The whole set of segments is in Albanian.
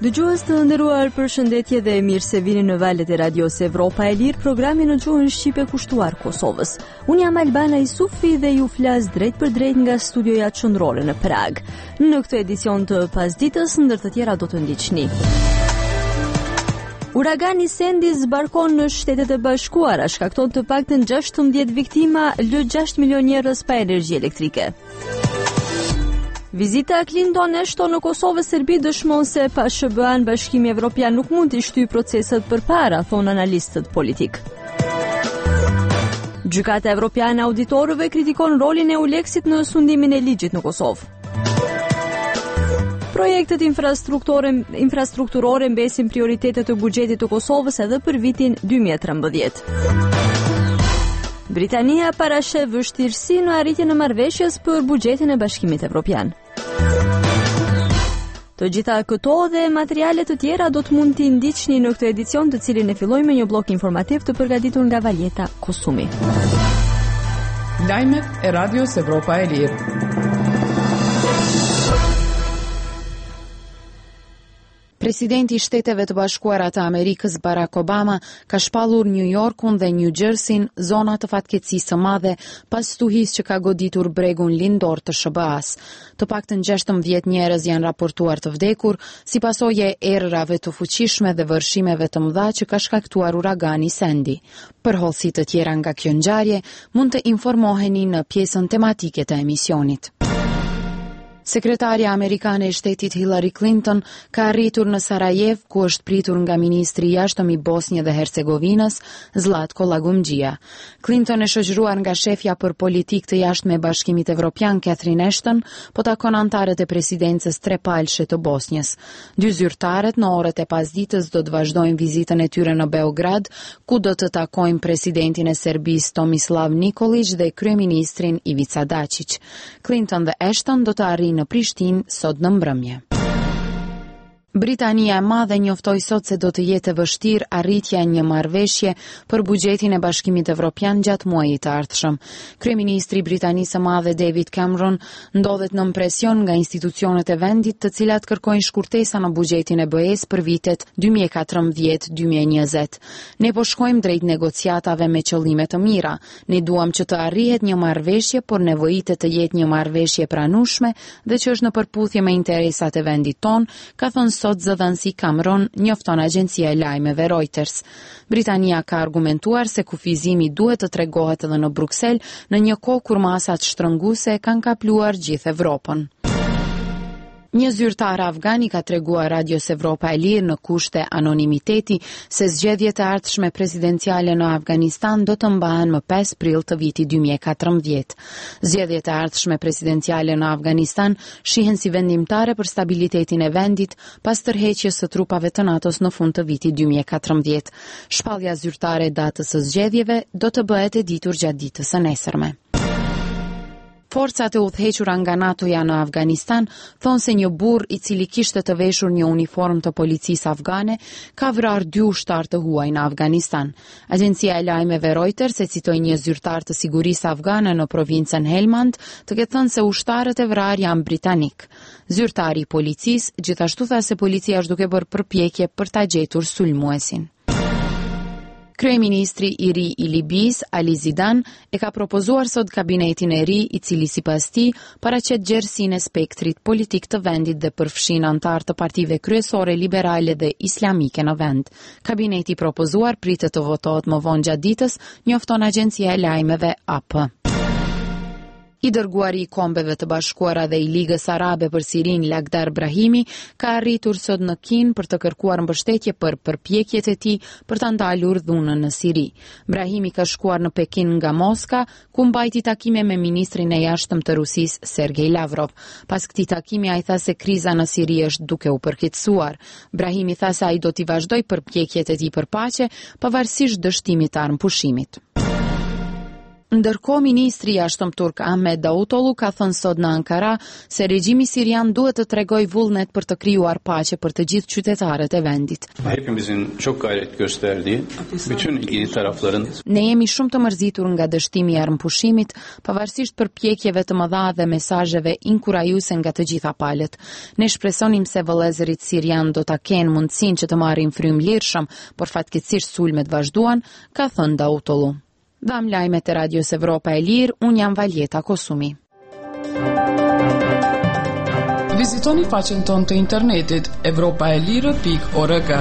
Dëgjues të nderuar, përshëndetje dhe mirë se vini në valët e Radios Evropa e Lirë, programi në gjuhën shqipe kushtuar Kosovës. Unë jam Albana Isufi dhe ju flas drejt për drejt nga studioja qendrore në Prag. Në këtë edicion të pasdites, ndër të tjera do të ndiqni. Uragani Sandy zbarkon në Shtetet e Bashkuara, shkakton të paktën 16 viktima, lë 6 milion njerëz pa energji elektrike. Vizita Clinton-Ashton në Kosovë Serbi dëshmon se pa SBA-n Bashkimi Evropian nuk mund të shtyjë proceset përpara, thonë analistët politik. Gjykata Evropiane e Auditorëve kritikon rolin e ULEX-it në sundimin e ligjit në Kosovë. Projektet infrastrukturore mbesin prioritetet të buxhetit të Kosovës edhe për vitin 2013. Britania parasheh vështirësi në arritjen e marrëveshjes për buxhetin e Bashkimit Evropian. Të gjitha këto dhe materiale të tjera do të mund t'i ndiqni në këtë edicion, të cilin e fillojmë me një blok informativ të përgatitur nga Valjeta Kosumi. Lajmet e Radios Evropa e Lirë. Presidenti i Shteteve të Bashkuara të Amerikës Barack Obama ka shpallur New Yorkun dhe New Jerseyn zona të fatkeqësisë së madhe pas stuhisë që ka goditur bregun lindor të SBA-s. Të paktën 16 njerëz janë raportuar të vdekur si pasojë e errërave të fuqishme dhe vërshimeve të mëdha që ka shkaktuar uragani Sandy. Për hollësi të tjera nga kjo ngjarje mund të informoheni në pjesën tematike të emisionit. Sekretarja amerikane e shtetit Hillary Clinton ka arritur në Sarajev, ku është pritur nga ministri i jashtëm i Bosnjë dhe Hercegovinës, Zlatko Lagumgjia. Clinton e shoqëruar nga shefja për politikë të jashtme e Bashkimit Evropian Catherine Ashton, po takon antarët e presidencës trepalshe të Bosnjës. Dy zyrtarët në orët e pasdites do të vazhdojnë vizitën e tyre në Beograd, ku do të takojnë presidentin e Serbisë Tomislav Nikolić dhe kryeministrin Ivica Dačić. Clinton dhe Ashton do të arrijnë në Prishtinë sot në mbrëmje. Britania e Madhe njoftoi sot se do të jetë e vështirë arritja e një marrëveshje për buxhetin e Bashkimit Evropian gjatë muajit të ardhshëm. Kryeministri i Britanisë së Madhe David Cameron ndodhet në presion nga institucionet e vendit, të cilat kërkojnë shkurtesa në buxhetin e BE-s për vitet 2014-2020. Ne po shkojmë drejt negociatave me qëllime të mira. Ne duam që të arrihet një marrëveshje, por nevojitet të jetë një marrëveshje pranueshme dhe që është në përputhje me interesat e vendit ton, ka thënë sot zëdhënësi Cameron, njofton agjencia e lajmeve Reuters. Britania ka argumentuar se kufizimi duhet të tregohet edhe në Bruksel në një kohë kur masat shtrënguese kanë kapluar gjithë Evropën. Një zyrtar afgan I ka treguar Radios Evropa e Lirë në kushte anonimiteti se zgjedhjet e ardhshme presidenciale në Afganistan do të mbahen më 5 prill të vitit 2014. Zgjedhjet e ardhshme presidenciale në Afganistan shihen si vendimtare për stabilitetin e vendit pas tërheqjes së trupave të NATO-s në fund të vitit 2014. Shpallja zyrtare e datës së zgjedhjeve do të bëhet e ditur gjatë ditës së nesërme. Forcat e udhëhequra nga NATO-ja në Afganistan thonë se një burr I cili kishte të veshur një uniformë të policisë afgane ka vrarë 2 ushtar të huaj në Afganistan. Agjencia e lajmeve Reuters e citoi një zyrtar të sigurisë afgane në provincën Helmand të ketë thënë se ushtarët e vrarë janë britanik. Zyrtari I policisë gjithashtu tha se policia është duke bërë përpjekje për ta gjetur sulmuesin. Kryeministri I ri I Libisë, Ali Zidan, e ka propozuar sot kabinetin e ri I cili sipas tij paraqet gjerësinë e spektrit politik të vendit dhe përfshin antar të partive kryesore liberale dhe islamike në vend. Kabineti I propozuar pritet të votohet më vonë gjatë ditës, njofton agjencia e lajmeve AP. I dërguari I Kombeve të Bashkuara dhe I Ligës Arabe për Sirin, Lagdar Brahimi, ka arritur sot në Kin për të kërkuar mbështetje për përpjekjet e tij për ta ndalur dhunën në Siri. Brahimi ka shkuar në Pekin nga Moska, ku mbajti takime me ministrin e jashtëm të Rusisë, Sergej Lavrov. Pas këtij takimi ai tha se kriza në Siri është duke u përkeqësuar. Brahimi tha se ai do t'i vazhdojë përpjekjet e tij për paqe, pavarësisht dështimit të armëpushimit. Ndërkohë, ministri i jashtëm turk Ahmet Davutoglu ka thënë sot në Ankara se regjimi sirian duhet të tregojë vullnet për të krijuar paqe për të gjithë qytetarët e vendit. Ne jemi shumë të mërzitur nga dështimi i armëpushimit, pavarësisht përpjekjeve të mëdha dhe mesazheve inkurajuese nga të gjitha palët. Ne shpresonim se vëllezërit sirian do ta kenë mundësinë që të marrin frymë lirshëm, por fatkeqësisht sulmet vazhduan, ka thënë Davutoglu. Dham lajmet e Radios Evropa e Lirë, unë jam Valjeta Kosumi. Vizitoni faqen tonë të internetit evropaelire.org.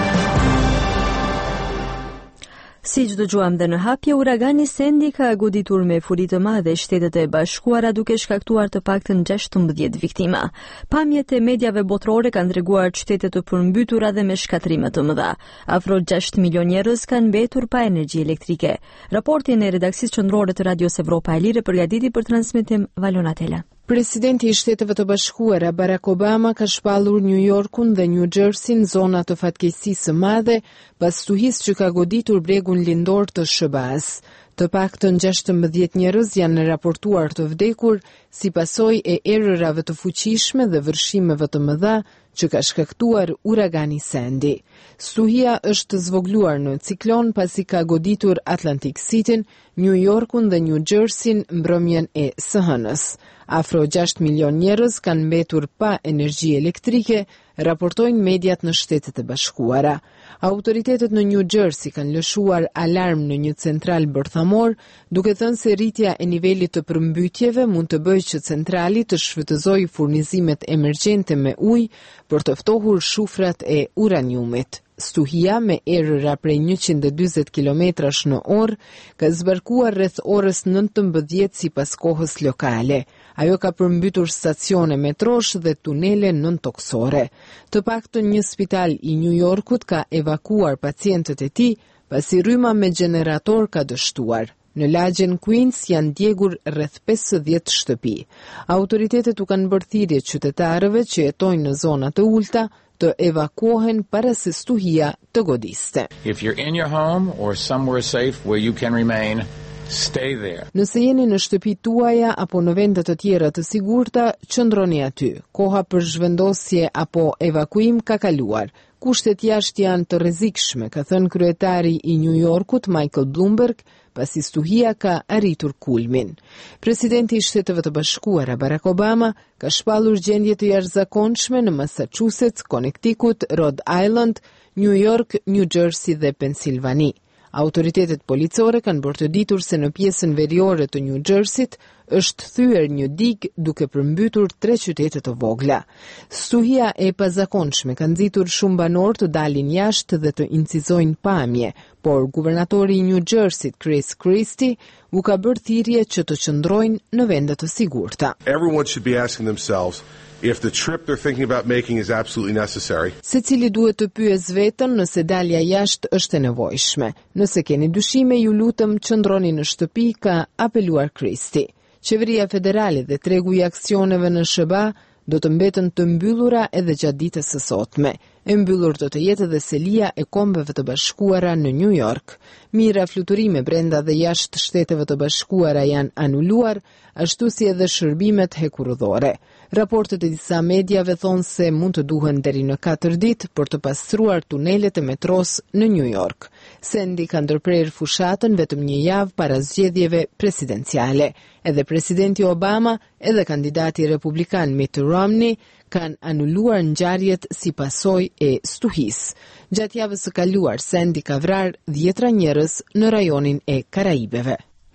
Siç dëgjuam dhe në hapje, uragani Sandy ka goditur me furi të madhe Shtetet e Bashkuara duke shkaktuar të paktën 16 viktima. Pamjet e mediave botërore kanë treguar qytete të përmbytura dhe me shkatrime të mëdha. Afro 6 milion njerëz kanë mbetur pa energji elektrike. Raportin e redaksisë qendrore të Radios Evropa e Lirë përgatiti për transmetim Valona Tela. Presidenti i Shteteve të Bashkuara Barack Obama ka shpallur New Yorkun dhe New Jerseyn zona të fatkeqësisë së madhe pas stuhisë që ka goditur bregun lindor të SBA-s. Të paktën 16 njerëz janë raportuar të vdekur si pasojë e errërave të fuqishme dhe vërshimeve të mëdha që ka shkaktuar uragani Sandy. Stuhia është zvogluar në ciklon pasi ka goditur Atlantic Cityn, New Yorkun dhe New Jerseyn mbrëmjen e së hënës. Afro 6 milion njerëz kanë mbetur pa energji elektrike, raportojnë mediat në Shtetet e Bashkuara. Autoritetet në New Jersey kanë lëshuar alarm në një central bërthamor, duke thënë se rritja e nivelit të përmbytjeve mund të bëjë që centrali të shfrytëzojë furnizimet emergjente me ujë për të ftohur shufrat e uraniumit. Stuhia me errëra prej 140 km/h në orë ka zbarkuar rreth orës 19 sipas kohës lokale. Ajo ka përmbytur stacione metrosh dhe tunele nëntoksore. Të paktën një spital i New Yorkut ka evakuar pacientët e tij pasi rryma me gjenerator ka dështuar. Në lagjen Queens janë djegur rreth 50 shtëpi. Autoritetet u kanë bërë thirrje qytetarëve që jetojnë në zona të ulta të evakuohen para se stuhia të godiste. If you're in your home or somewhere safe where you can remain, stay there. Nëse jeni në shtëpitë tuaja apo në vende të tjera të sigurta, qëndroni aty. Koha për zhvendosje apo evakuim ka kaluar. Kushtet jashtë janë të rrezikshme, ka thënë kryetari i New Yorkut Michael Bloomberg, pasi stuhia ka arritur kulmin. Presidenti i Shteteve të Bashkuara Barack Obama ka shpallur gjendje të jashtëzakonshme në Massachusetts, Connecticut, Rhode Island, New York, New Jersey dhe Pensilvani. Autoritetet policore kanë bërë të ditur se në pjesën veriore të New Jerseyt është thyer një digë duke përmbytur 3 qytete të vogla. Stuhia e pazakonshme ka nxitur shumë banor të dalin jashtë dhe të incizojnë pamje, por guvernatori i New Jerseyt Chris Christie u ka bërë thirrje që të qëndrojnë në vende të sigurta. Everyone should be asking themselves if the trip they're thinking about making is absolutely necessary. Secili duhet të pyes veten nëse dalja jashtë është e nevojshme. Nëse keni dyshime, ju lutem qëndroni në shtëpi, ka apeluar Christie. Qeveria federale dhe tregu i aksioneve në SBA do të mbeten të mbyllura edhe gjatë ditës së sotme. E mbyllur do të jetë edhe selia e Kombeve të Bashkuara në New York. Mira fluturime brenda dhe jashtë Shteteve të Bashkuara janë anuluar, ashtu si edhe shërbimet hekurudhore. Raportet e disa mediave thonë se mund të duhen deri në 4 ditë për të pastruar tunelet e metros në New York. Sandy ka ndërprer fushatën vetëm një javë para zgjedhjeve presidenciale. Edhe presidenti Obama, edhe kandidati republikan Mitt Romney kanë anuluar ngjarjet si pasojë e stuhisë. Gjatë javës së kaluar, Sandy ka vrarë 10 njerëz në rajonin e Karaibeve.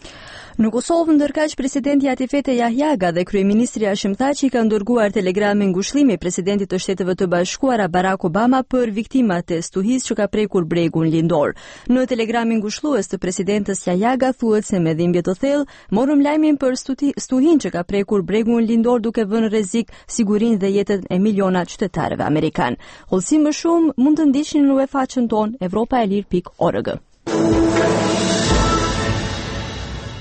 Në Kosovë, ndërkaq presidenti Atifete Jahjaga dhe kryeministri Hashim Thaçi kanë dërguar telegrame ngushëllimi presidentit të Shteteve të Bashkuara Barack Obama për viktimat e stuhisë që ka prekur bregun lindor. Në telegramin ngushëllues të presidentes Jahjaga thuhet se me dhimbje të thellë morëm lajmin për stuhinë që ka prekur bregun lindor duke vënë në rrezik sigurinë dhe jetën e miliona qytetarëve amerikan. Hollësi më shumë mund të ndiqni në faqen tonë evropaelir.org.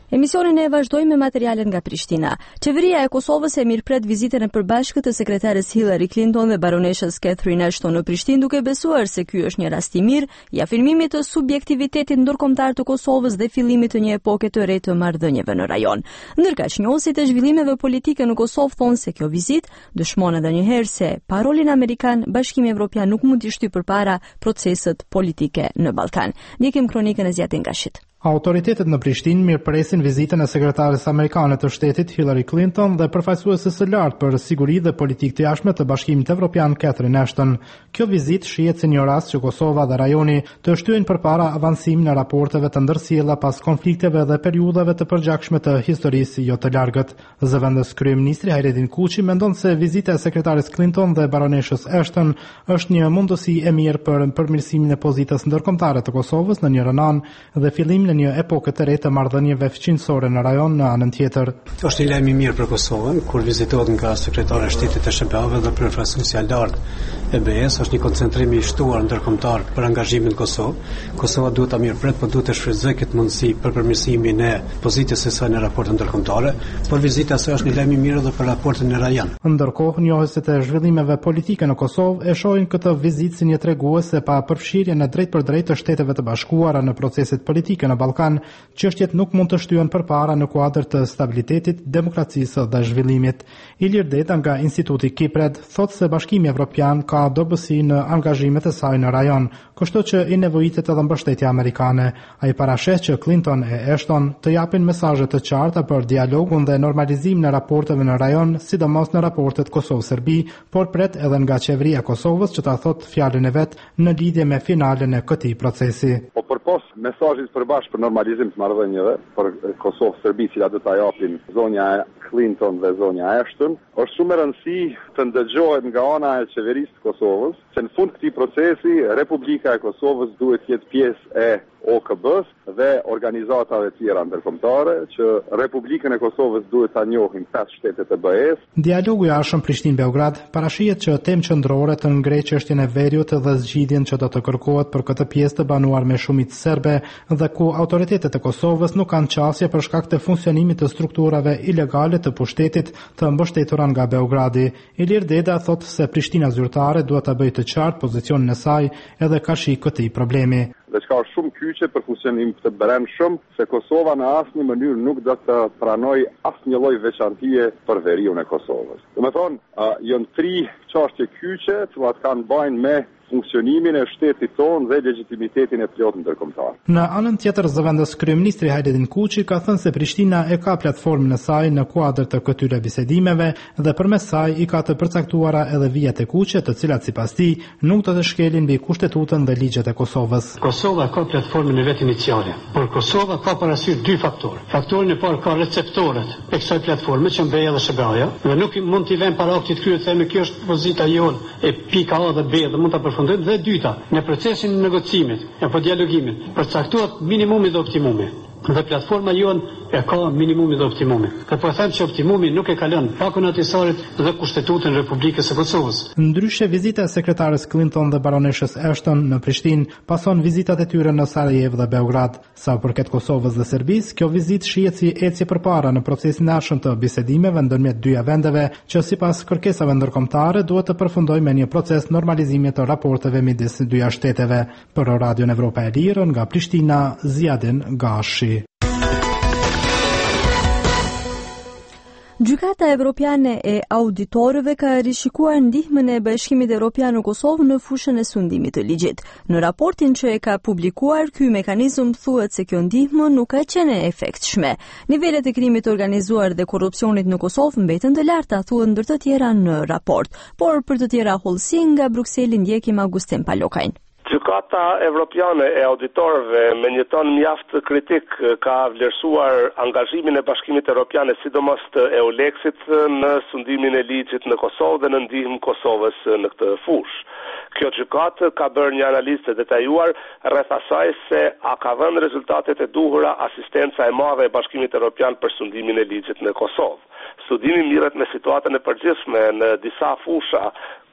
Emisionin e vazhdojmë me materialet nga Prishtina. Qeveria e Kosovës e mirëpret vizitën e përbashkët të sekretarës Hillary Clinton dhe baroneshës Catherine Ashton në Prishtinë, duke besuar se ky është një rast i mirë i afirmimit të subjektivitetit ndërkombëtar të Kosovës dhe fillimit të një epoke të re të marrëdhënieve në rajon. Ndërkaq, njohësit e zhvillimeve politike në Kosovë thonë se kjo vizitë dëshmon edhe një herë se pa rolin amerikan, Bashkimi Evropian nuk mund t'i shtyjë përpara proceset politike në Ballkan. Ndjekim kronikën e Zjatin Gashit. Autoritetet në Prishtinë mirëpresin vizitën e sekretares amerikane të shtetit Hillary Clinton dhe përfaqësueses së lartë për siguri dhe politikë të jashtme të Bashkimit Evropian Catherine Ashton. Kjo vizitë shihet si një rast që Kosova dhe rajoni të shtyhen përpara avancimin e raporteve të ndërsjellë pas konflikteve dhe periudhave të përgjakshme të historisë jo të largët. Zëvendës kryeministri Hayredin Kuçi mendon se vizita e sekretares Clinton dhe baroneshës Ashton është një mundësi e mirë për përmirësimin e pozitës ndërkombëtare të Kosovës në njërin anë dhe fillimin në një epokë të re të marrëdhënieve fqinjësore në rajon në anën tjetër. Është një lajm i mirë për Kosovën, kur vizitohet nga sekretari i shtetit të SBA-ve dhe përfaqësuesja e lartë e BE-s, është një koncentrim i shtuar ndërkombëtar për angazhimin në Kosovë. Kosova duhet ta mirëpret, por duhet të shfrytëzojë këtë mundësi për përmirësimin e pozitës së saj në raportet ndërkombëtare, por vizita e saj është një lajm i mirë edhe për raportin në rajon. Ndërkohë, njohësit e zhvillimeve politike në Kosovë e shohin këtë vizitë si një treguese pa përfshirjen e drejtpërdrejtë të Shteteve të Bashkuara në proceset politike në Ballkan, çështjet nuk mund të shtyhen përpara në kuadër të stabilitetit, demokracisë dhe zhvillimit. Ilir Deta nga Instituti Kipred thotë se Bashkimi Evropian ka dobësi në angazhimet e saj në rajon, kështu që i nevojitet edhe mbështetja amerikane. Ai parasheh që Clinton e Ashton të japin mesazhe të qarta për dialogun dhe normalizimin e raporteve në rajon, sidomos në raportet Kosovë-Serbi, por pret edhe nga qeveria e Kosovës që ta thotë fjalën e vet në lidhje me finalen e këtij procesi. Përpos mesazhit përbashkë për normalizim të marrëdhënieve për Kosovë-Serbi, cilat do ta japin zonja Clinton dhe zonja Ashton, është shumë e rëndësishme të ndëgjohet nga ana e qeverisë të Kosovës se në fund këtij procesi Republika e Kosovës duhet të jetë pjesë e OKB-s dhe organizatave tjera ndërkombëtare që Republikën e Kosovës duhet ta njohin 5 shtetet e BE-s. Dialogu i jashtëm Prishtinë-Beograd parashihet që temë qendrore të ngrej çështjen e veriut dhe zgjidhjen që do të kërkohet për këtë pjesë të banuar me shumicë serbe dhe ku autoritetet e Kosovës nuk kanë qasje për shkak të funksionimit të strukturave ilegale të pushtetit të mbështetura nga Beogradi. Ilir Deda thotë se Prishtina zyrtare duhet ta bëjë të qartë pozicionin e saj edhe kashi këtij problemi. Dhe që është shumë kyçe për funksionim të brendshëm, se Kosova në asnjë mënyrë nuk do të pranoj asnjë lloj veçantie për veriun e Kosovës. Domethënë, janë 3 çështje kyçe që kanë bajnë me funksionimin e shtetit tonë dhe legitimitetin e plotë ndërkombëtar. Në anën tjetër, zëvendës kryeministri Hayredin Kuçi ka thënë se Prishtina e ka platformën e saj në kuadër të këtyre bisedimeve dhe përmes saj i ka të përcaktuara edhe vijat e kuqe, të cilat sipas tij nuk do të shkelin mbi kushtetutën dhe ligjet e Kosovës. Kosova ka platformën e vet iniciale, por Kosova ka parasysh 2 faktorë. Faktorin e parë ka receptorët e kësaj platforme që BE dhe SBA-ja, dhe nuk mund t'i vënë para aktit krye të themi kjo është pozita jonë e pika A dhe B dhe mund ta dhe dyta, në procesin e negocimit apo dialogimit, përcaktohet minimumi dhe optimumi. Dhe platforma jonë e ka minimumi dhe optimumi. Po them që optimumi nuk e kalon pakun atisarit dhe kushtetutën e Republikës së Kosovës. Ndryshe, vizita e sekretares Clinton dhe baroneshës Ashton në Prishtinë pason vizitat e tyre në Sarajevo dhe Beograd. Sa përket Kosovës dhe Serbisë, kjo vizitë shihet si ecje përpara në procesin e arshëm të bisedimeve ndërmjet dyja vendeve, që sipas kërkesave ndërkombëtare duhet të përfundojë me një proces normalizimi të raporteve midis dyja shteteve. Për Radion Evropa e Lirë nga Prishtina, Zjadin Gashi. Gjykata Evropiane e Auditorëve ka rishikuar ndihmën e Bashkimit Evropian në Kosovë në fushën e sundimit të ligjit. Në raportin që e ka publikuar, ky mekanizëm thuhet se kjo ndihmë nuk ka qenë e efektshme. Nivelet e krimit organizuar dhe korrupsionit në Kosovë mbeten të larta, thuhet ndër të tjera në raport. Por për të tjera hollësi nga Brukseli ndjekim Augustin Palokajn. Gjykata Evropiane e Auditorëve me një ton mjaft kritik ka vlerësuar angazhimin e Bashkimit Evropian, sidomos të EULEX-it në sundimin e ligjit në Kosovë dhe në ndihmë Kosovës në këtë fushë. Kjo gjykatë ka bërë një analizë të detajuar rreth asaj se a ka vënë rezultatet e duhura asistenca e madhe e Bashkimit Evropian për sundimin e ligjit në Kosovë. Studimi mirret me situatën e përgjithshme në disa fusha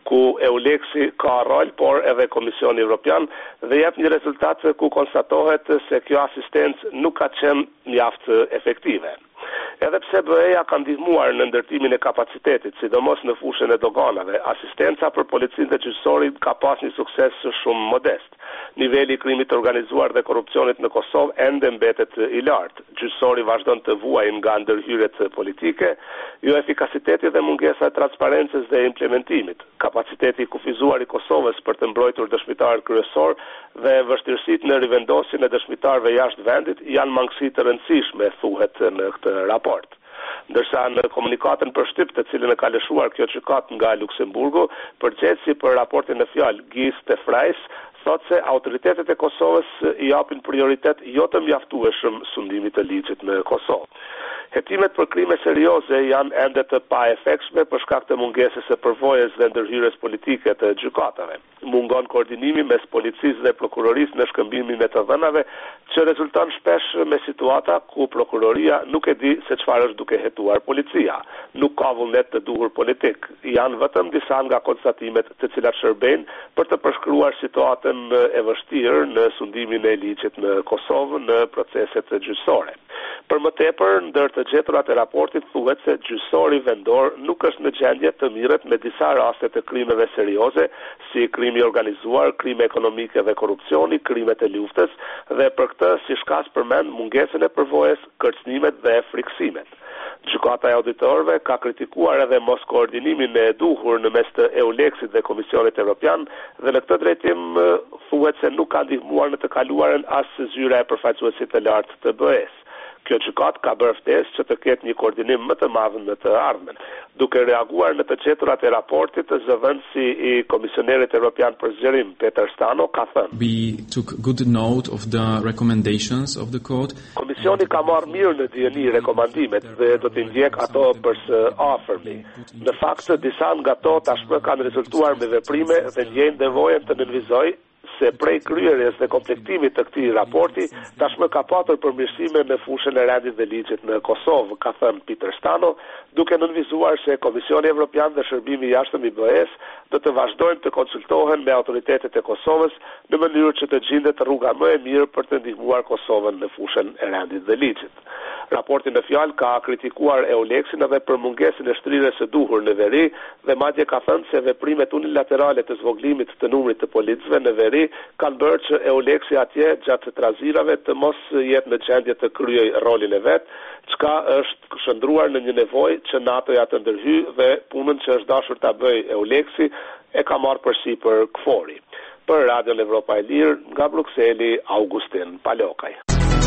ku EULEX-i ka rol, por edhe Komisioni Evropian, dhe jep një rezultat ku konstatohet se kjo asistencë nuk ka qenë mjaft efektive. Edhe pse BE-ja ka ndihmuar në ndërtimin e kapacitetit, sidomos në fushën e doganave, asistenca për policinë dhe gjyqësorit ka pas një sukses shumë modest. Niveli i krimit organizuar dhe korrupsionit në Kosovë ende mbetet i lartë. Gjyqësori vazhdon të vuajë nga ndërhyrjet politike, jo efikasiteti dhe mungesa e transparencës dhe implementimit. Kapaciteti i kufizuar i Kosovës për të mbrojtur dëshmitarët kryesor dhe vështirësitë në rivendosjen e dëshmitarëve jashtë vendit janë mangësi të rëndësishme, thuhet në këtë raport. Ndërsa në komunikatën për shtyp, të cilën e ka lëshuar kjo gjykat nga Luksemburgu, përgjegjësi për raportin e fjalë Gijs te Vrijs thot se autoritetet e Kosovës i japin prioritet jo të mjaftueshëm sundimit të ligjit në Kosovë. Hetimet për krime serioze janë ende të paefektshme për shkak të mungesës së përvojës dhe ndërhyrjes politike të gjykatave. Mungon koordinimi mes policisë dhe prokurorisë në shkëmbimin e të dhënave, që rezulton shpesh me situata ku prokuroria nuk e di se çfarë është duke hetuar policia. Nuk ka vullnet të duhur politik. Janë vetëm disa nga konstatimet të cilat shërbejnë për të përshkruar situatën e vështirë në sundimin e ligjit në Kosovë në proceset gjyqësore. Për më tepër, ndër të gjeturat e raportit thuhet se gjyqësori vendor nuk është në gjendje të mirët me disa raste të krimeve serioze, si krimi organizuar, krime ekonomike dhe korrupsioni, krimet e luftës, dhe për këtë si shkas përmend mungesën e përvojës, kërcënimet dhe friksimet. Gjykata e auditorëve ka kritikuar edhe mos koordinimin e duhur në mes të EULEX-it dhe Komisionit Evropian dhe në këtë drejtim thuhet se nuk ka ndihmuar në të kaluarën as zyra e përfaqësuesit të lartë të BE-s. Kjo gjykat ka bërë ftesë që të ketë një koordinim më të madh në të ardhmen. Duke reaguar në të gjeturat e raportit, zëvendësi i Komisionerit Evropian për Zgjerim, Peter Stano, ka thënë: We took good note of the recommendations of the court. Komisioni ka marrë mirë në dieni rekomandimet dhe do t'i ndjek ato për së afërmi. Në fakt, disa nga ato tashmë kanë rezultuar me veprime dhe ndjejnë nevojën të nënvizojë se prej kryerjes dhe kompletimit të këtij raporti, tashmë ka patur përmirësime në fushën e rendit dhe ligjit në Kosovë, ka thënë Peter Stano, duke nënvizuar se Komisioni Evropian dhe Shërbimi i Jashtëm i BE-s do të vazhdojnë të konsultohen me autoritetet e Kosovës në mënyrë që të gjendet rruga më e mirë për të ndihmuar Kosovën në fushën e rendit dhe ligjit. Raporti në fjalë ka kritikuar EULEX-in edhe për mungesën e shtrirjes së duhur në veri dhe madje ka thënë se veprimet unilaterale të zvoglimit të numrit të policëve në veri kanë bërë që EULEX-i atje gjatë trazirave të mos jetë në gjendje të kryejë rolin e vet, çka është shndruar në një nevojë që NATO-ja të ndërhyjë dhe punën që është dashur ta bëjë EULEX-i e ka marrë përsipër KFOR-i. Për Radion Evropa e Lirë, nga Brukseli, Augustin Palokaj.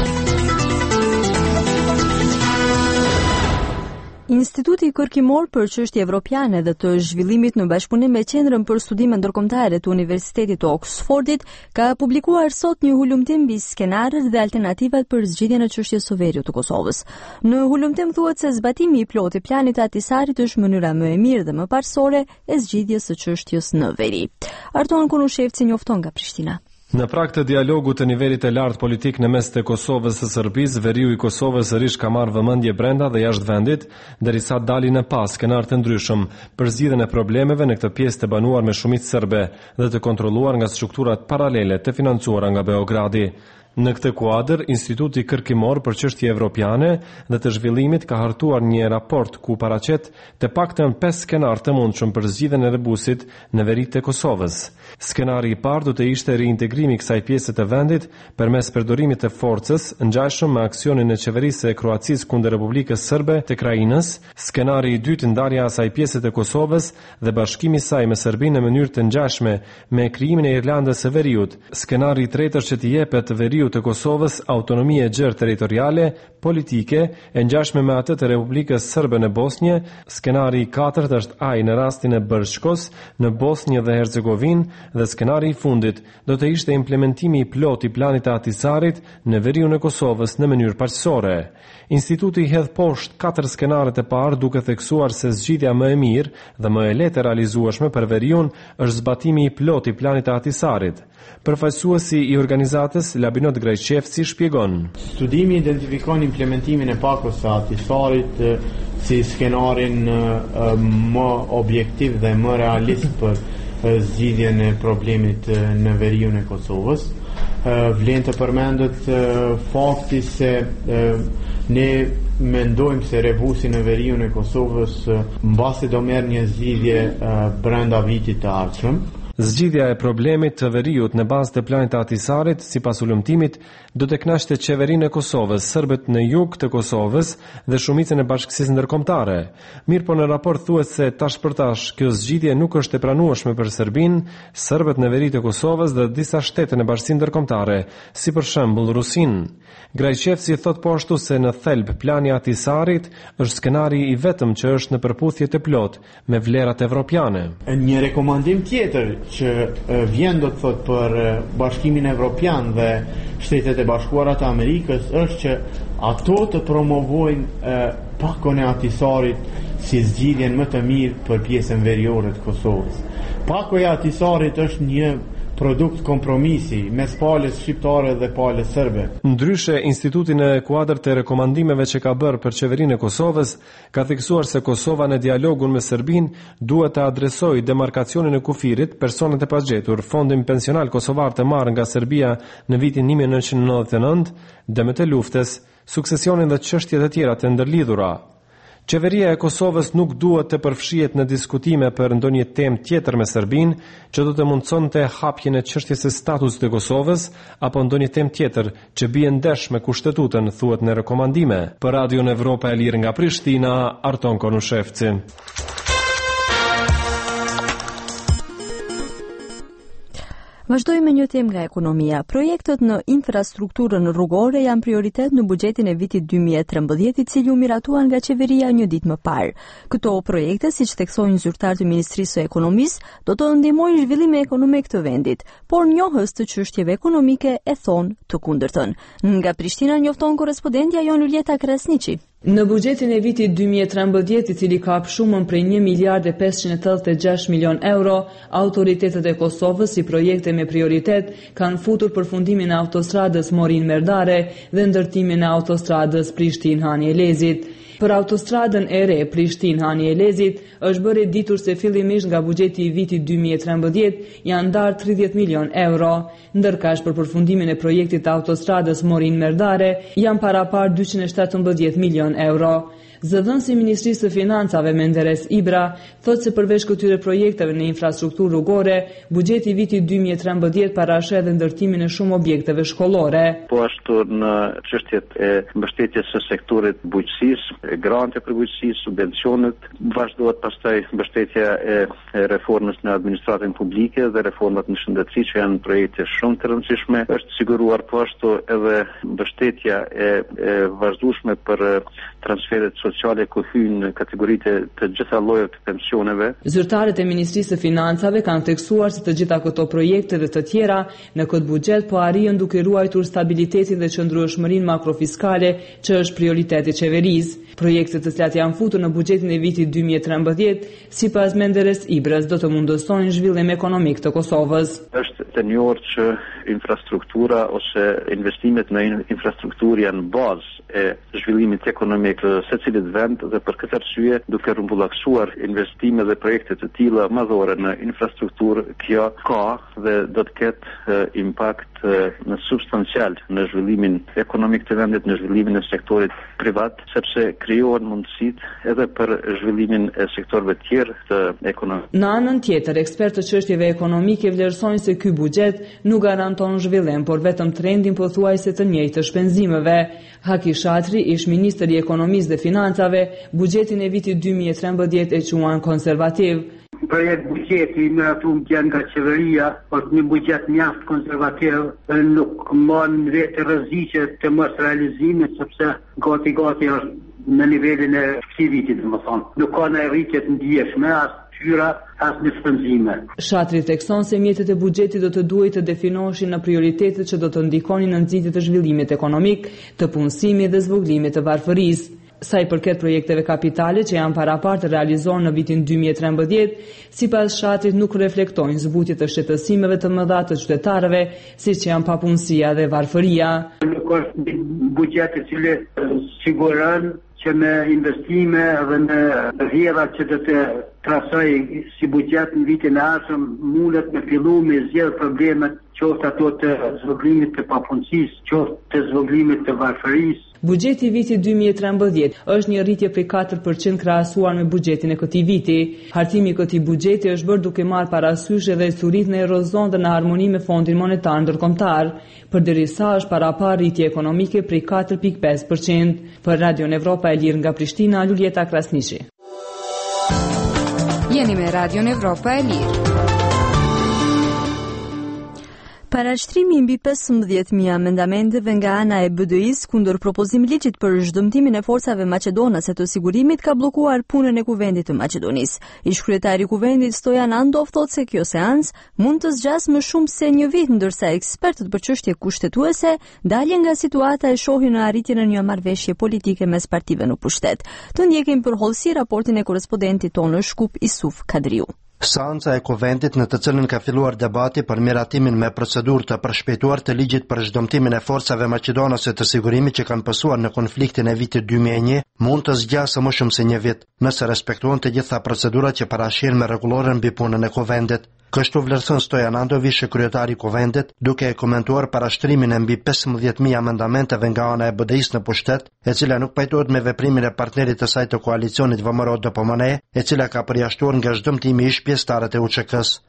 Instituti Kërkimor për Çështje Evropiane dhe të Zhvillimit në bashkëpunim me Qendrën për Studime Ndërkombëtare të Universitetit të Oxfordit ka publikuar sot një hulumtim mbi skenarët dhe alternativat për zgjidhjen e çështjes së veriut të Kosovës. Në hulumtim thuhet se zbatimi i plotë i planit të Ahtisarit është mënyra më e mirë dhe më parsore e zgjidhjes së çështjes në veri. Arton Kunushevci njofton nga Prishtina. Në prag të dialogut të nivelit të lartë politik në mes të Kosovës së Serbisë, veriu i Kosovës sërish ka marrë vëmendje brenda dhe jashtë vendit, derisa dali në pas skenar të ndryshëm për zgjidhjen e problemeve në këtë pjesë të banuar me shumicë serbe dhe të kontrolluar nga strukturat paralele të financuara nga Beogradi. Në këtë kuadër, Instituti Kërkimor për Çështje Evropiane dhe të Zhvillimit ka hartuar një raport ku paraqet të paktën 5 skenar të mundshëm për zgjidhjen e rebusit në veritë e Kosovës. Skenari i parë do të ishte reintegrimi i kësaj pjese të vendit përmes përdorimit të forcës, ngjashëm me aksionin e qeverisë e Kroacisë kundër Republikës Serbe të Krajinës. Skenari i dytë ndarja e asaj pjese të Kosovës dhe bashkimi i saj me Serbinë në mënyrë të ngjashme me krijimin e Irlandës së Veriut. Skenari i tretë është që të jepet veriut të Kosovës autonomi e gjerë territoriale, politike, e ngjashme me atë të Republikës Serbe në Bosnjë. Skenari i katërt është ai në rastin e Brshkos në Bosnjë dhe Hercegovinë dhe skenari i fundit do të ishte implementimi i plotë i planit të Ahtisarit në veriun e Kosovës në mënyrë paqësore. Instituti hedh poshtë 4 skenaret e parë duke theksuar se zgjidhja më e mirë dhe më e lehtë realizueshme për veriun është zbatimi i plotë i planit të Ahtisarit. Përfaqësuesi i organizatës Labino Vinod Grajqevci shpjegon. Studimi identifikon implementimin e pakos së atisarit si skenarin më objektiv dhe më realist për zgjidhjen e problemit në veriun e Kosovës. Vlen të përmendet fakti se ne mendojmë se revusi në veriun e Kosovës mbasi do merr një zgjidhje brenda vitit të ardhshëm. Zgjidhja e problemit të veriut në bazë të planit të Ahtisarit, sipas ulëmtimit, do të kënaqte qeverinë e Kosovës, serbët në jug të Kosovës dhe shumicën e bashkësisë ndërkombëtare. Mirë po në raport thuhet se tash për tash kjo zgjidhje nuk është e pranueshme për Serbinë, serbët në veri të Kosovës dhe disa shtete në bashkësinë ndërkombëtare, si për shembull Rusinë. Grajqevci thot po ashtu se në thelb plani i Ahtisarit është skenari i vetëm që është në përputhje të plotë me vlerat evropiane. Një rekomandim tjetër që vjen do të thot për Bashkimin Evropian dhe Shtetet e Bashkuara të Amerikës është që ato të promovojnë pakon e Ahtisarit si zgjidhjen më të mirë për pjesën veriore të Kosovës. Pako e Ahtisarit është një produkt kompromisi mes palës shqiptare dhe palës serbe. Ndryshe, instituti në kuadër të rekomandimeve që ka bërë për qeverinë e Kosovës, ka theksuar se Kosova në dialogun me Serbinë duhet të adresojë demarkacionin e kufirit, personat e pagjetur, fondin pensional kosovar të marrë nga Serbia në vitin 1999, dëmet e luftës, suksesionin dhe çështjet e tjera të ndërlidhura. Qeveria e Kosovës nuk duhet të përfshihet në diskutime për ndonjë temë tjetër me Serbinë, që do të mundësonte hapjen e çështjes së statusit të Kosovës apo ndonjë temë tjetër që bie ndesh me kushtetutën, thuhet në rekomandime. Për Radion Evropa e Lirë nga Prishtina, Arton Konushevci. Vazhdojmë me një temë nga ekonomia. Projektet në infrastrukturën rrugore janë prioritet në buxhetin e vitit 2013, i cili u miratuan nga qeveria një ditë më parë. Këto projekte, siç theksojnë zyrtarët e Ministrisë së Ekonomisë, do të ndihmojnë zhvillimin ekonomik të vendit, por njohës të çështjeve ekonomike e thonë të kundërtën. Nga Prishtina njofton korrespondentja Jon Uljeta Krasniqi. Në buxhetin e vitit 2013, i cili ka shumën prej 1 miliard e 586 milion euro, autoritetet e Kosovës si projekte me prioritet kanë futur përfundimin e autostradës Morin-Merdare dhe ndërtimin e autostradës Prishtinë-Hanjelezit. Për autostradën e re Prishtinë-Hanjelezit është bërë ditur se fillimisht nga buxheti i vitit 2013 janë ndarë 30 milion euro, ndërkaq për përfundimin e projektit të autostradës Morin-Merdare janë parapar 217 milion euro. Zëdhënësi i Ministrisë së Financave Menderes Ibra thotë se përveç këtyre projekteve në infrastrukturë rrugore, buxheti i vitit 2013 parashë edhe ndërtimin e shumë objekteve shkollore. Po ashtu në çështjet e mbështetjes së sektorit bujqësisë, grante për bujqësi, subvencionet, vazhdohet pastaj mbështetja e reformës në administratën publike dhe reformat në shëndetësi që janë projekte shumë të rëndësishme. Është siguruar po ashtu edhe mbështetja e vazhdueshme për transferet sociale ku hyjnë kategoritë të gjitha llojeve të pensioneve. Zyrtarët e Ministrisë së Financave kanë theksuar se të gjitha këto projekte dhe të tjera në këtë buxhet po arrihen duke ruajtur stabilitetin dhe qëndrueshmërinë makrofiskale që është prioritet i qeverisë. Projektet të cilat janë futur në buxhetin e vitit 2013, sipas Menderes Ibrës, do të mundësojnë zhvillim ekonomik të Kosovës. Është të njohur që infrastruktura ose investimet në infrastrukturë janë bazë e zhvillimit ekonomik të secilit vend dhe për këtë arsye duke rrumbullaksuar investime dhe projekte të tilla madhore në infrastrukturë, kjo ka dhe do të ketë impakt në substancial në zhvillimin ekonomik të vendit, në zhvillimin e sektorit privat, sepse krijohen mundësitë edhe për zhvillimin e sektorëve të tjerë të ekonomisë. Në anën tjetër, ekspertë të çështjeve ekonomike vlerësojnë se ky buxhet nuk garanton zhvillim, por vetëm trendin pothuajse të njëjtë të shpenzimeve. Haki Shatri, ish ministri i Ekonomisë dhe Financave, buxhetin e vitit 2013 e quan konservativ. Projekt buxheti i miratuar nga qeveria është një buxhet mjaft konservativ, nuk mban vetë rreziqe të mos realizimit sepse gati është në nivelin e këtij viti, domethënë. Nuk ka në rritje të ndjeshme as tyra as në shpenzime. Shatri thekson se mjetet e buxhetit do të duhet të definoheshin në prioritetet që do të ndikonin në nxitje të zhvillimit ekonomik, të punësimit dhe zvogëlimit të varfërisë. Sa i përket projekteve kapitale që janë parapartë të realizuar në vitin 2013, sipas shatrit nuk reflektojnë zbutje të shtetësimeve të mëdha të qytetarëve, siç janë papunësia dhe varfëria. Nuk është buxhet i cili siguron që me investime dhe në rrjedha që do të trasoj si buxhet në vitin e ardhshëm mundet me fillu me zgjedh problemet, qoftë ato të zvogëlimit të papunësisë, qoftë të zvogëlimit të varfërisë. Buxheti i vitit 2013 është një rritje prej 4% krahasuar me buxhetin e këtij viti. Hartimi i këtij buxheti është bërë duke marrë parasysh edhe curit në erozon dhe në harmoni me Fondin Monetar Ndërkombëtar, përderisa është parapar rritje ekonomike prej 4.5%. Për Radio Evropa e Lirë nga Prishtina, Lulieta Krasnishi. Jeni me Radio Evropa e Lirë. Parashtrimi mbi 15.000 amendamenteve nga ana e BDI-s kundër propozimligjit për zhdëmtimin e forcave maqedonase të sigurimit ka bllokuar punën e Kuvendit të Maqedonisë. Ish-kryetari i Kuvendit Stojan Andov thotë se kjo seancë mund të zgjasë më shumë se një vit, ndërsa ekspertët për çështje kushtetuese daljen nga situata e shohin në arritjen e një marrëveshje politike mes partive në pushtet. Të ndjekim për hollësi raportin e korrespondentit tonë në Shkup Isuf Kadriu. Seanca e Kuvendit në të cilën ka filluar debati për miratimin me procedurë të përshpejtuar të ligjit për zhdëmtimin e forcave maqedonase të sigurimit që kanë pësuar në konfliktin e vitit 2001 mund të zgjasë më shumë se një vit, nëse respektohen të gjitha procedurat që parashihen me rregulloren mbi punën e Kuvendit. Kështu vlerëson Stojan Andov, kryetari i Kuvendit, duke e komentuar parashtrimin e mbi 15.000 amendamenteve nga ana e BDI-s në pushtet, e cila nuk pajtohet me veprimin e partnerit të saj të koalicionit VMRO-DPMNE, e cila ka përjashtuar nga zhdëmtimi ish pjesëtarët e UÇK-s.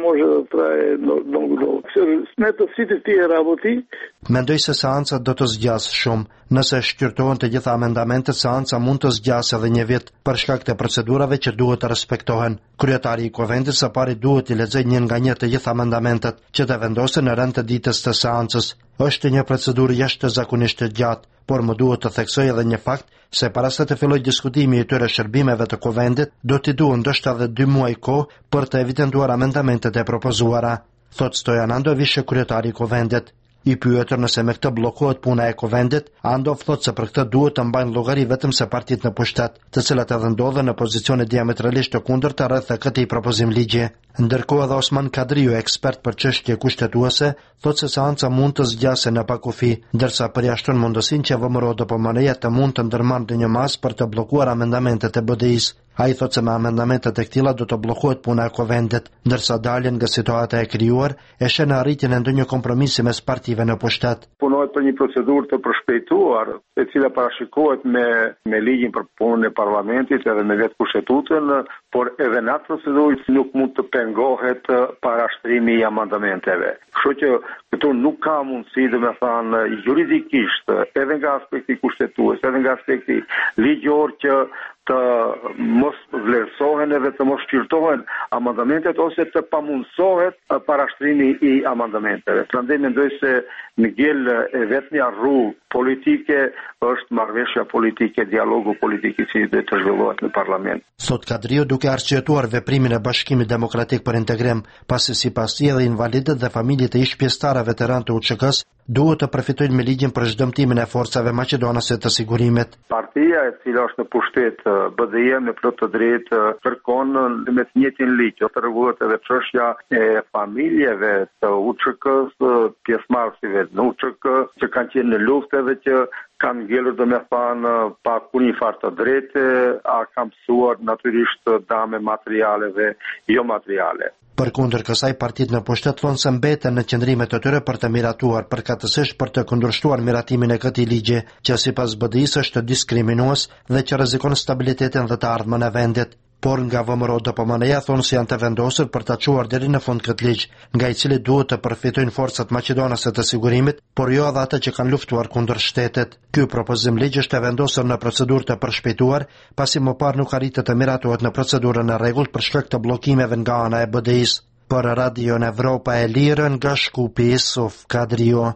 Mendoj se seanca do të zgjasë shumë. Nëse shqyrtohen të gjitha amendamentet, seanca mund të zgjasë edhe një vit për shkak të procedurave që duhet të respektohen. Kryetari i Kuvendit së pari duhet të lexojë një nga një të gjitha amendamentet që të vendosen në rend të ditës të seancës. Është një procedurë jashtëzakonisht të gjatë, por më duhet të theksoj edhe një fakt se para se të fillojë diskutimi i këtyre shërbimeve të Kuvendit, do t'i duhen ndoshta edhe 2 muaj kohë për të evidentuar amendamentet e propozuara, thot Stojan Andov, kryetari i Kuvendit. I pyetur nëse me këtë bllokohet puna e Kuvendit, Andov thot se për këtë duhet të mbajnë llogari vetëm se partitë në pushtet, të cilat edhe ndodhen në pozicione diametralisht të kundërta rreth këtij propozim ligji. Ndërkohë edhe Osman Kadriu, ekspert për çështje kushtetuese, thot se seanca mund të zgjasë në pakufi, ndërsa përjashton mundësinë që VMRO-DPMNE të mund të ndërmarrë një mas për të bllokuar amendamentet e BDI-s. Ai thot se me amendamentet e këtilla do të bllokohet puna e Kuvendit, ndërsa daljen nga situata e krijuar e shen arritjen e ndonjë kompromisi mes partive në pushtet. Punohet për një procedurë të përshpejtuar, e cila parashikohet me ligjin për punën e parlamentit edhe me vetë kushtetutën, por edhe në atë procedurë nuk mund të pengohet parashtrimi i amendamenteve. Kështu që këtu nuk ka mundësi, domethënë, juridikisht, edhe nga aspekti kushtetues, edhe nga aspekti ligjor që të mos vlerësohen edhe të mos shqyrtohen amendamentet ose të pamundsohet parashtrimi i amendamenteve. Prandaj mendoj se në gjel e vetmja rrugë politike është marrëveshja politike, dialogu politik i cili duhet të zhvillohet në parlament. Thot Kadriu, duke arsyetuar veprimin e Bashkimit Demokratik për Integrim, pasi sipas tij edhe invalidët dhe familjet e ish pjesëtarëve veteran të UÇK-s duhet të përfitojnë me ligjin për zhdëmtimin e forcave maqedonase të sigurimit. Partia e cila është në pushtet, BDI me plot të drejtë kërkon me të njëjtin ligj të rregullohet edhe çështja e familjeve të UÇK-s, pjesëmarrësve në UÇK që kanë qenë në luftë edhe që kanë ngelur domethënë pa kurrë farë të drejtë, a kanë mësuar natyrisht dame materiale dhe jo materiale. Përkundër kësaj, partitë në pushtet thonë se mbeten në qëndrimet e tyre për të miratuar, përkatësisht për të kundërshtuar miratimin e këtij ligji, që sipas BDI-s është diskriminues dhe që rrezikon stabilitetin dhe të ardhmen e vendit. Por nga VMRO-DPMNE thonë se janë të vendosur për ta çuar deri në fund këtë ligj, nga i cili duhet të përfitojnë forcat maqedonase të sigurimit, por jo edhe ata që kanë luftuar kundër shtetit. Ky propozim ligj është vendosur në procedurë të përshpejtuar, pasi më parë nuk arritet të miratohet në procedurën e rregullt për shkak të bllokimeve nga ana e BDI-s. Për Radio Evropa e Lirë nga Shkupi, Isuf Kadriu.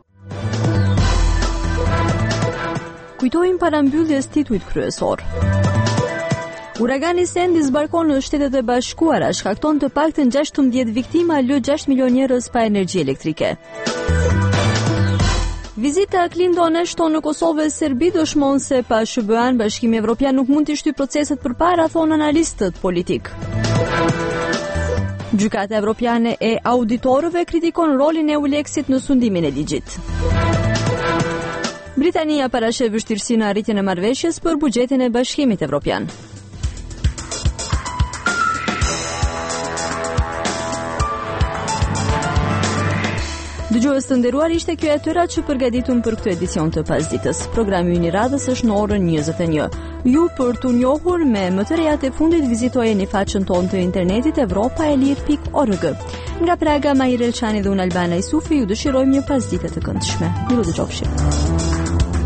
Kujtojmë parambylljes titujt kryesor. Uragani Sandy zbarkon në Shtetet e Bashkuara, shkakton të paktën 16 viktima, lë 6 milion njerëz pa energji elektrike. Vizita e Clinton Ashton në Kosovë e Serbi dëshmon se pa SBA-n Bashkimi Evropian nuk mund të shtyjë proceset përpara, thonë analistët politik. Gjykata Evropiane e auditorëve kritikon rolin e EULEX-it në sundimin e ligjit. Britania parasheh vështirësi në arritjen e marrëveshjes për buxhetin e Bashkimit Evropian. Dëgjues të nderuar, ishte kjo e tëra që përgatitëm për këtë edicion të pasditës. Programi ynë i radhës është në orën 21. Ju për t'u njohur me më të rejat e fundit vizitojeni faqen tonë të internetit evropaelir.org. Nga Praga, Mahir Elçani dhe unë Albana Isufi ju dëshirojmë një pasditë të këndshme. Miru dëgjofshim.